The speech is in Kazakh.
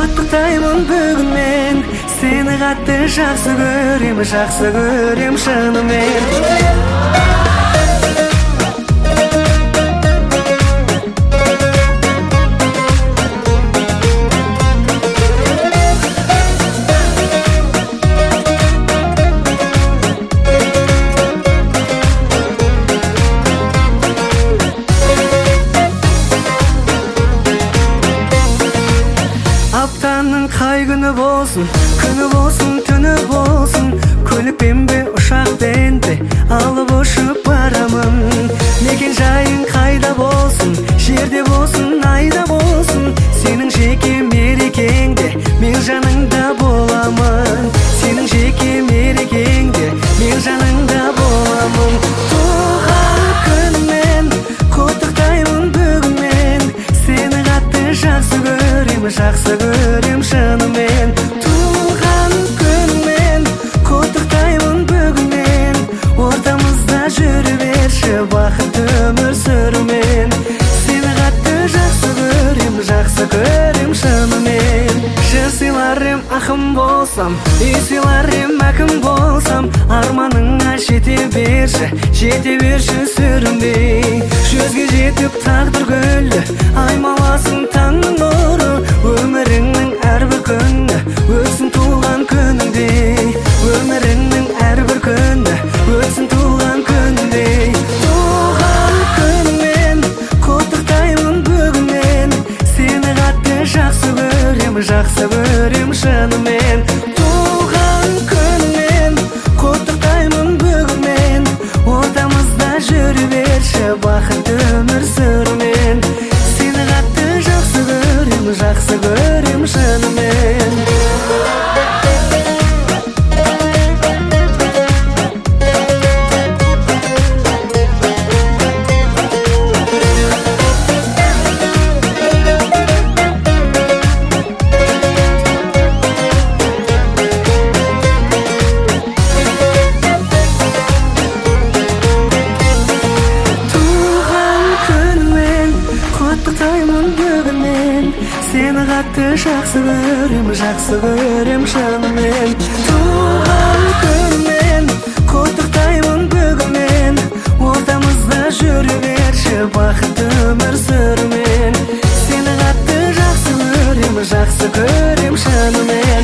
Құттықтаймын бүгін мен, сені қатты жақсы көрем шынымен. Аптаның қай күні болсын, түні болсын, көлікпен бе, ұшақпен бе алып ұшып барамын. Мекен жайың қайда болсын, жерде болсын, айда болсын, сенің жеке мерекеңде мен жаныңда боламын. Сенің жеке мерекеңде мен жаныңда боламын. Туған күнмен құттықтаймын бүгін мен, сені қатты жақсы көрем шынымен. Туған күнмен құттықтаймын бүгін мен, ортамызда жүре берші бақытты өмір сүрумен. Сені қатты жақсы көрем шынымен. Жыр сыйлар ем ақым болсам, үй сыйлар ем әкім болсам, арманыңа жете берші сүрінбей. Жүзге жетіп тағдыр гүлі аймаласын таңның нұры, өміріңнің әрбір күні өтсін туған күніңдей. Өміріңнің әрбір күні өтсін туған күніңдей. Туған күнмен құттықтаймын бүгін мен, сені қатты жақсы көрем шынымен. Туған күнмен құттықтаймын бүгін мен, ортамызда жүре берші бақытты өмір сүрумен. Сені қатты жақсы көрем шынымен. Құттықтаймын бүгін мен, сені қатты жақсы көрем шынымен. Туған күнмен құттықтаймын бүгін мен, ортамызда жүре берші бақытты өмір сүрумен. Сені қатты жақсы көрем шынымен.